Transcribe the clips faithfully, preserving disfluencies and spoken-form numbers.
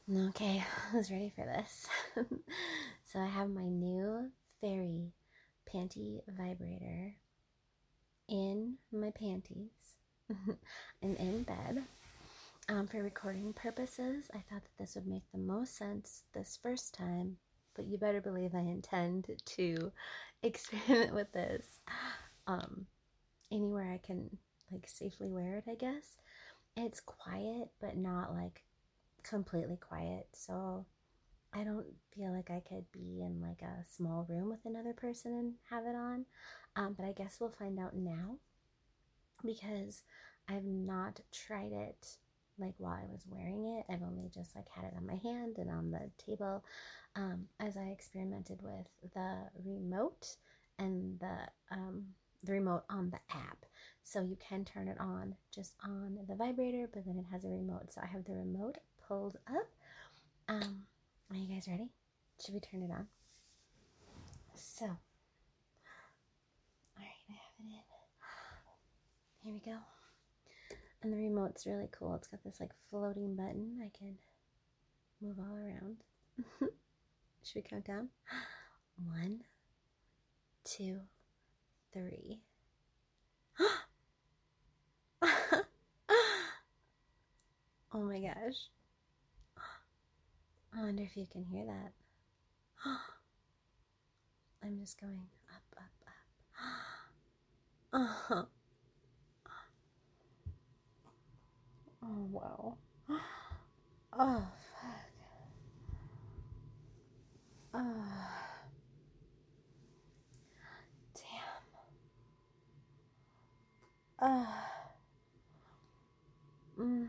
Okay, I was ready for this. So I have my new Fairy panty vibrator in my panties and in bed. Um, for recording purposes, I thought that this would make the most sense this first time, but you better believe I intend to experiment with this um, anywhere I can like safely wear it, I guess. It's quiet, but not like completely quiet, so I don't feel like I could be in like a small room with another person and have it on. Um, but I guess we'll find out now because I've not tried it like while I was wearing it. I've only just like had it on my hand and on the table um, as I experimented with the remote and the um, the remote on the app. So you can turn it on just on the vibrator, but then it has a remote. So I have the remote pulled up. Um, are you guys ready? Should we turn it on? So, all right, I have it in. Here we go. And the remote's really cool. It's got this like floating button. I can move all around. Should we count down? One, two, three. Oh my gosh. I wonder if you can hear that. I'm just going up, up, up. Oh, wow. Oh, fuck. Oh, damn. Oh. Mm.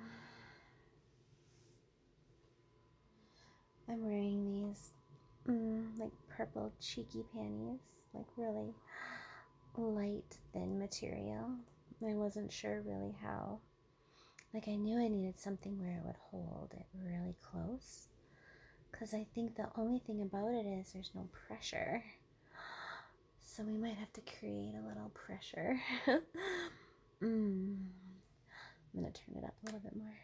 I'm wearing these mm, like purple cheeky panties, like really light, thin material. I wasn't sure really how. Like, I knew I needed something where it would hold it really close. Because I think the only thing about it is there's no pressure. So we might have to create a little pressure. mm. I'm going to turn it up a little bit more.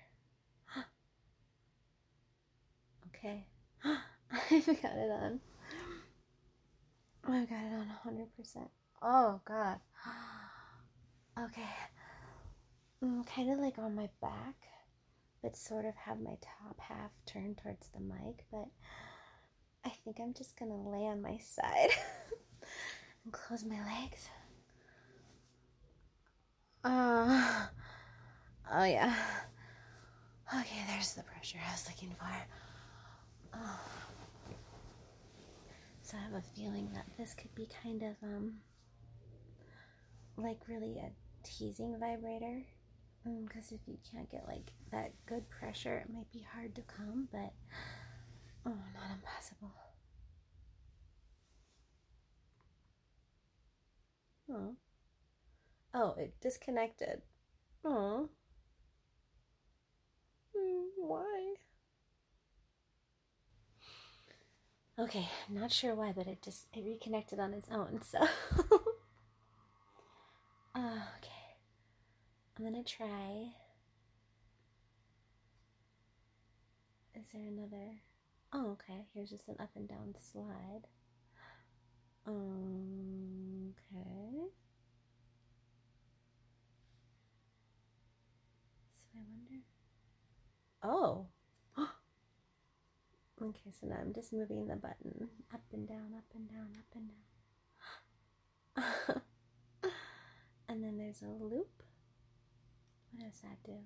Okay. I've got it on. I've got it on one hundred percent. Oh, God. Okay. I'm kind of like on my back, but sort of have my top half turned towards the mic, but I think I'm just gonna lay on my side and close my legs. Uh, oh yeah. Okay, there's the pressure I was looking for. Oh. So I have a feeling that this could be kind of um like really a teasing vibrator. Because mm, if you can't get like that good pressure, it might be hard to come, but oh, not impossible. Oh. Oh, it disconnected. Oh. Mm, why? Okay, not sure why, but it just it reconnected on its own. So, uh, okay, I'm gonna try. Is there another? Oh, okay. Here's just an up and down slide. Um, okay. So I wonder. Oh. Okay, so now I'm just moving the button up and down, up and down, up and down. And then there's a loop. What does that do?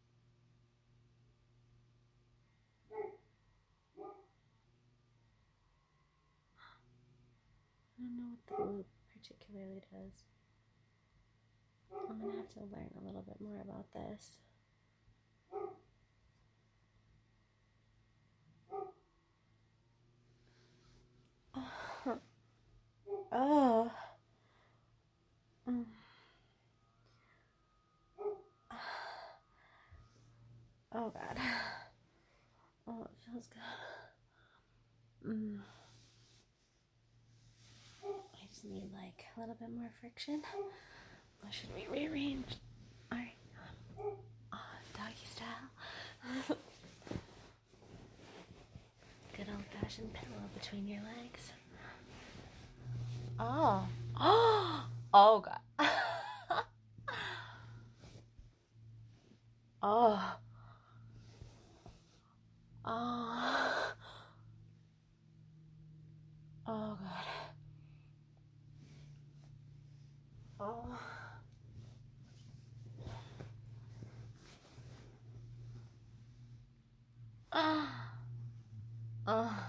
I don't know what the loop particularly does. I'm gonna have to learn a little bit more about this. Oh. Mm. Oh god. Oh, it feels good. Mm. I just need like a little bit more friction. Or should we rearrange? Alright. Oh, doggy style. cushion pillow between your legs. Oh. Oh. Oh, God. Oh. Oh. Oh, God. Oh. Ah. Oh.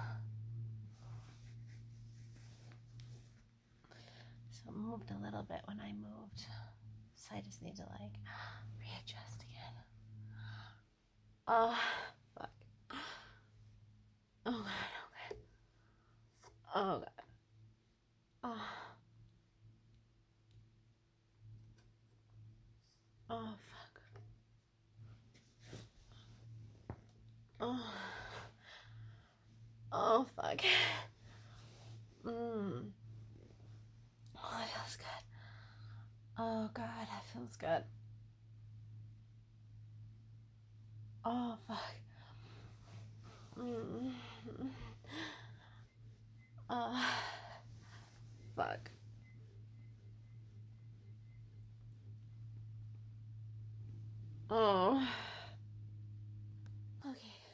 So it moved a little bit when I moved. So I just need to like readjust again. Oh, fuck. Oh, God. Oh, God. Oh, God. Oh. Oh, fuck. Oh. Oh, fuck. Mmm. Oh, that feels good. Oh, God, that feels good. Oh, fuck. Mmm. Oh, fuck. Oh. Okay.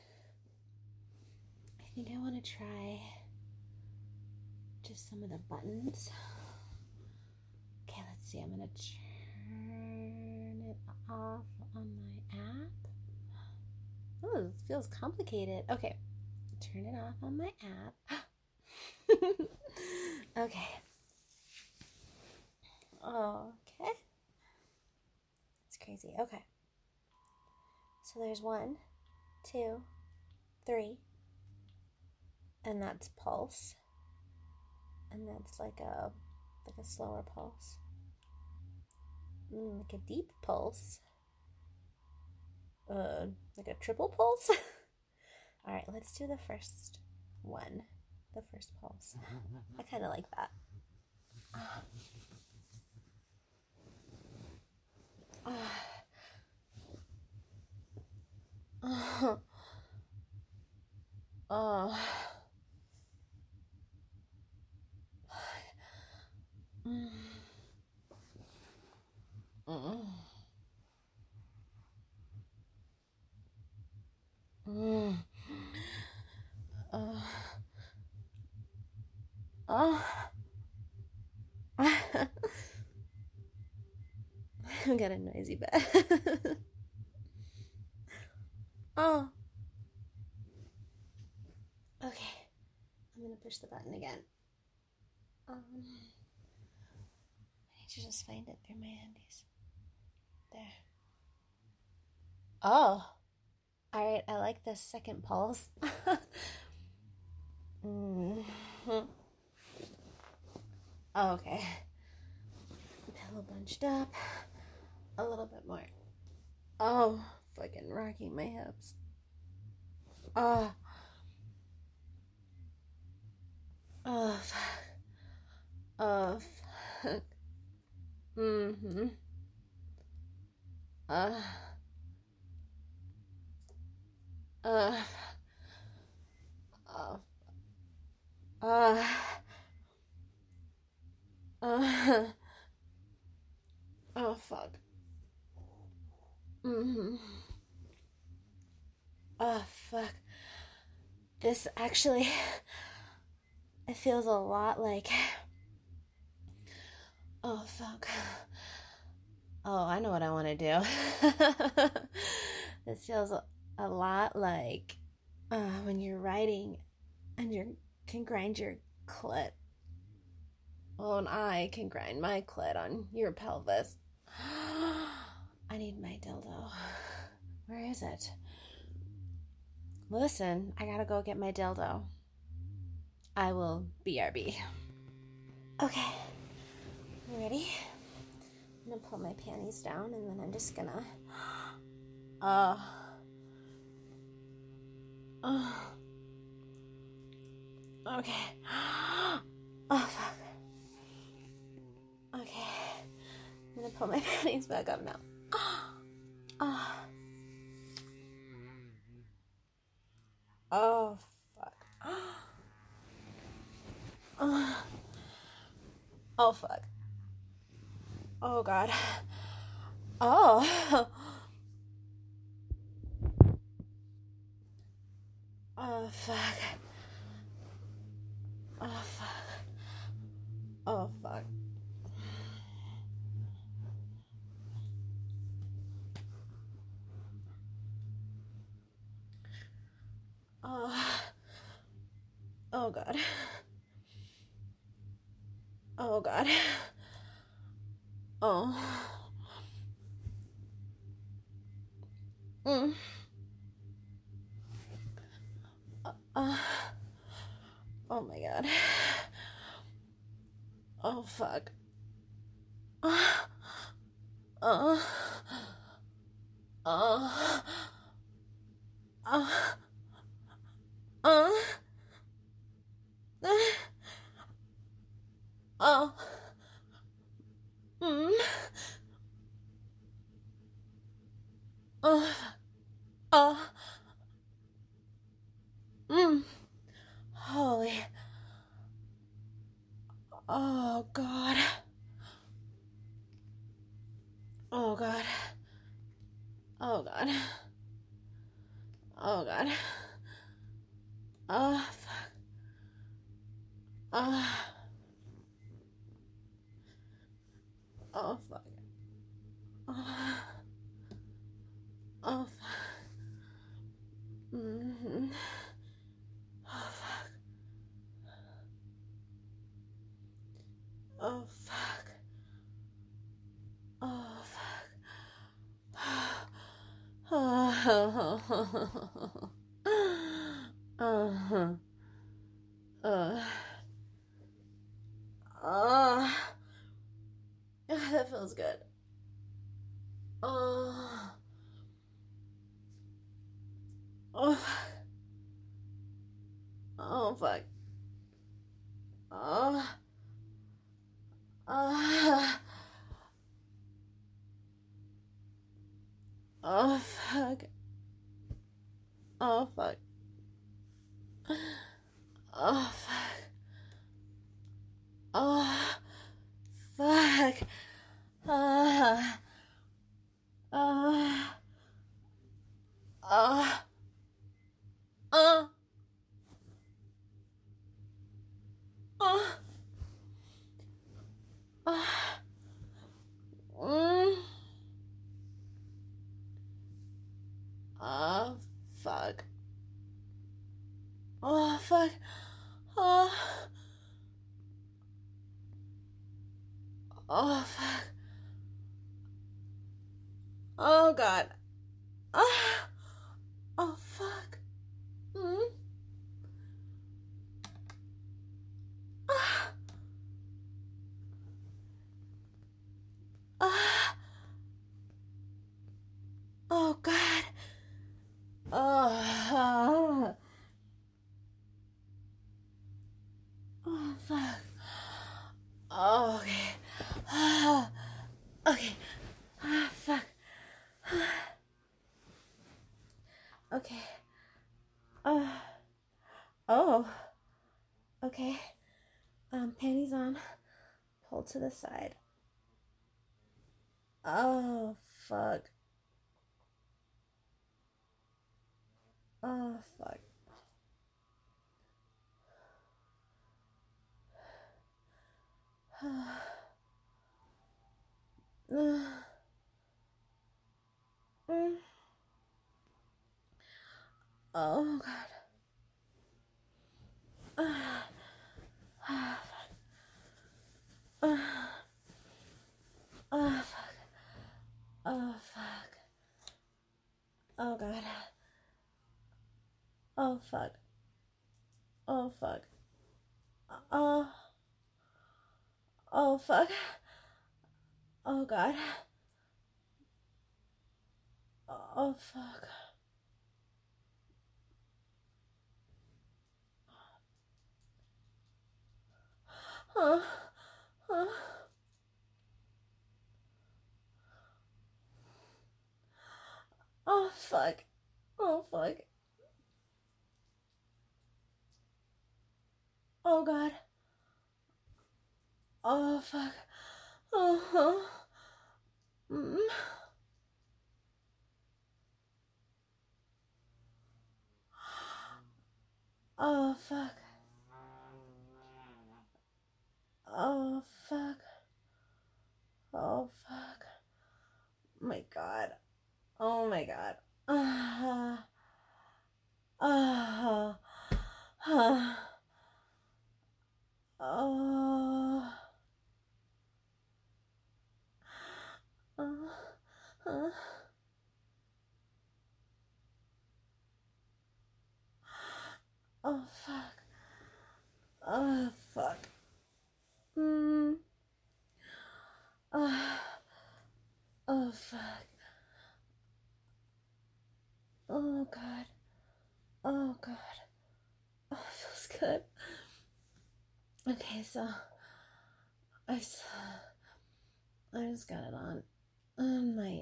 I think I want to try just some of the buttons. Okay, let's see. I'm going to turn it off on my app. Oh, this feels complicated. Okay. Turn it off on my app. Okay. Okay. It's crazy. Okay. So there's one, two, three. And that's pulse. And that's like a like a slower pulse. Mm, like a deep pulse. Uh, like a triple pulse. All right, let's do the first one. The first pulse. I kind of like that. Uh, uh, uh, mm, mm, mm, uh, uh. I got a noisy bed. Oh. Okay. I'm gonna push the button again. Um, I need to just find it through my handies. There. Oh. Alright, I like this second pulse. mm-hmm. Oh, okay. Pillow bunched up. A little bit more. Oh, fucking rocking my hips. Oh. Oh, fuck. Oh, fuck. Mm-hmm. Uh. Uh. Oh. Uh. Uh. Oh, fuck. Mm-hmm. Oh, fuck. This actually, it feels a lot like, oh, fuck. Oh, I know what I want to do. This feels a lot like uh, when you're writing and you can grind your clit. Oh, and I can grind my clit on your pelvis. I need my dildo. Where is it? Listen, I gotta go get my dildo. I will B R B. Okay. You ready? I'm gonna pull my panties down and then I'm just gonna uh uh okay. Oh fuck. Okay. I'm gonna pull my panties back up now. Oh. Oh fuck. Oh, oh fuck. Oh god. Oh. Oh fuck. Oh fuck. Oh fuck. Oh. Oh god. Oh god. Oh. Mm. Uh, oh my god. Oh fuck. Uh, uh, uh, uh, uh, uh, mm, uh, uh, mm. Holy. Oh god. Oh god. Oh god. Oh god. Oh fuck. Oh. Oh fuck. Oh. Oh fuck. Mm-hmm. Oh fuck. Oh fuck. Oh fuck. Oh. Uh-huh. Uh. Uh. That feels good. Oh. Oh fuck. Oh fuck. Oh. Uh. Oh fuck. Oh fuck. Oh fuck. Oh fuck. Uh. Uh. Uh. Uh. Uh. Uh. Mm. Oh fuck. Oh fuck. Oh. Oh fuck. Oh god. Ah. Oh fuck. Mm. Ah. Ah. Oh god. Oh. Oh fuck. Oh, okay. Ah. Okay. Ah, fuck. Okay. Uh. Oh. Okay. Um, panties on. Pull to the side. Oh, fuck. Oh, fuck. Oh, God. Oh, fuck. Oh, fuck. Oh, God. Oh, fuck. Oh, fuck. Oh. Oh, fuck. Oh, God. Oh, fuck. Huh? Huh? Oh, fuck. Oh, fuck. Oh, God. Oh, fuck. Uh-huh. Mm. Oh, fuck. Oh, fuck. Oh, fuck. My God. Oh, my God. Uh, uh, uh, oh. Uh, uh. Oh, fuck. Oh, fuck. Mm. Oh, oh, fuck. Oh, God. Oh, God. Oh, it feels good. Okay, so I, I just got it on, on my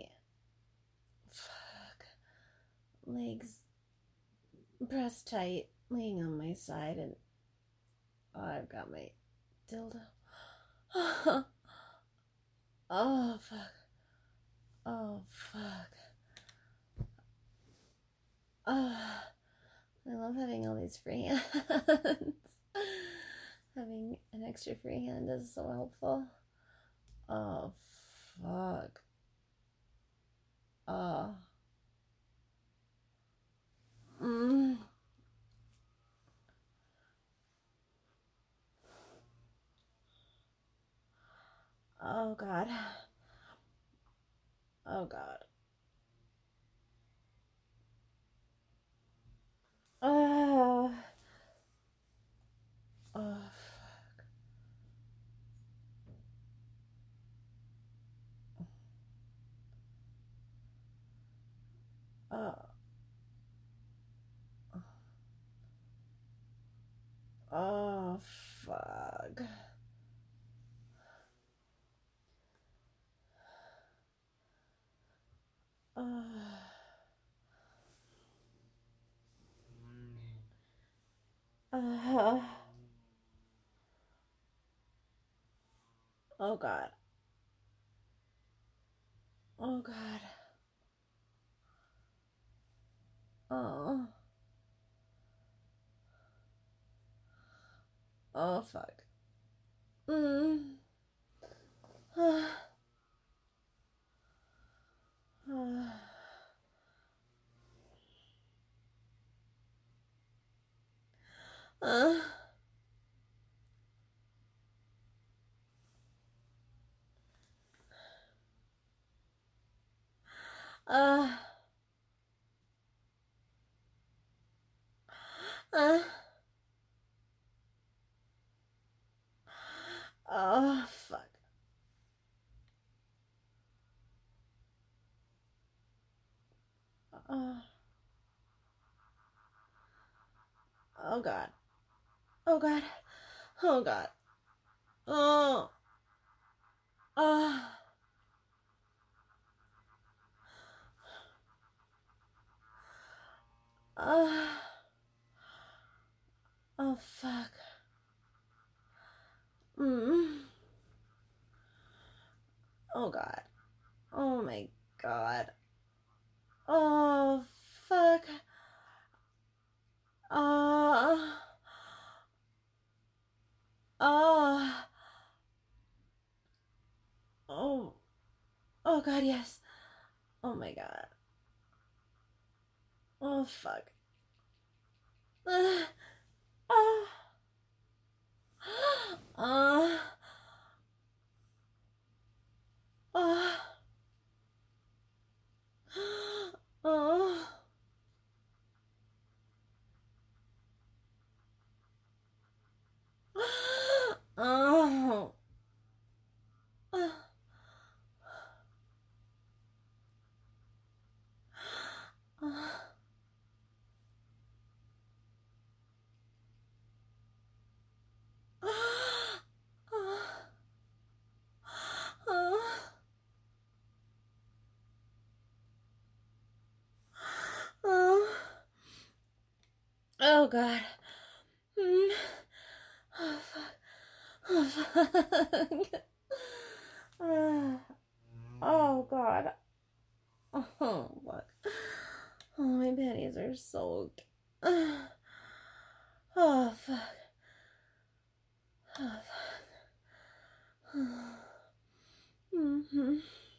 fuck legs pressed tight, laying on my side, and oh, I've got my dildo. Oh, fuck. Oh, fuck. Oh, I love having all these free hands. Having an extra free hand is so helpful. Oh, fuck. Oh. Mm. Oh, God. Oh, God. Oh. Oh, fuck. Oh. Oh, fuck. Oh. Uh, oh, God. Oh, God. Oh. Oh, fuck. Mm. Uh, uh, uh, uh, uh, oh, fuck. Oh, oh, God. Oh, God. Oh, God. Oh, oh, oh, oh, fuck. Mm. Oh, God. Oh, my God. Oh, fuck. Oh, oh, oh, oh, God, yes. Oh, my God. Oh, fuck. Uh, oh, uh, oh, oh, oh, oh, God. Mm. Oh, fuck. Oh, fuck. Uh, oh, God. Oh, fuck. Oh, my panties are soaked. Oh, fuck. Oh, fuck. Mm-hmm.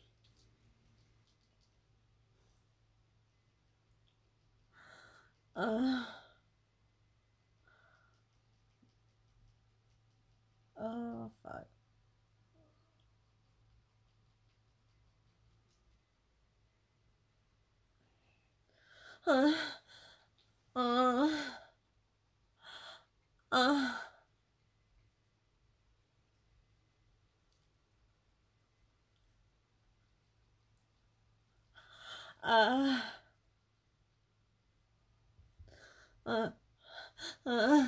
Uh, oh, fuck. Uh, uh, uh, uh, uh, uh,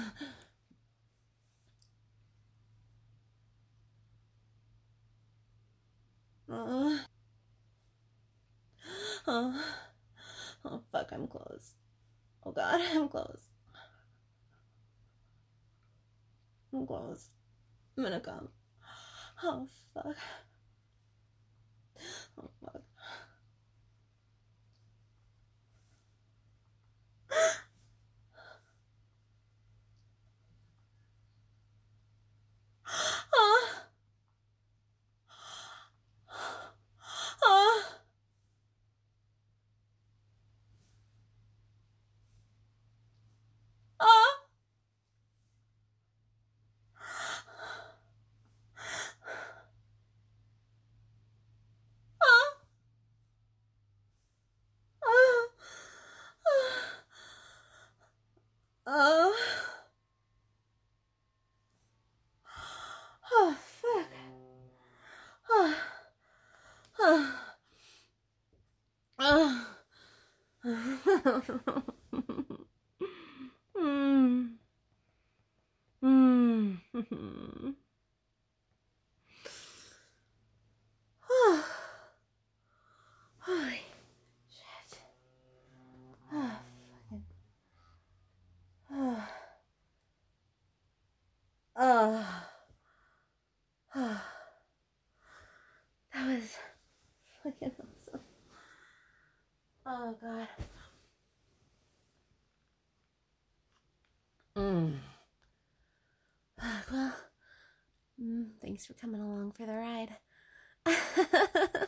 uh, oh, oh, fuck, I'm close. Oh, God, I'm close. I'm close. I'm gonna come. Oh, fuck. Oh, fuck. Oh, oh, oh, oh, oh, oh, oh, fuck. Oh, oh, oh. Mm. Mm. Holy shit. Oh, fucking. Oh. Oh. Oh. That was fucking awesome. Oh, God. Mm. Well, mm, thanks for coming along for the ride.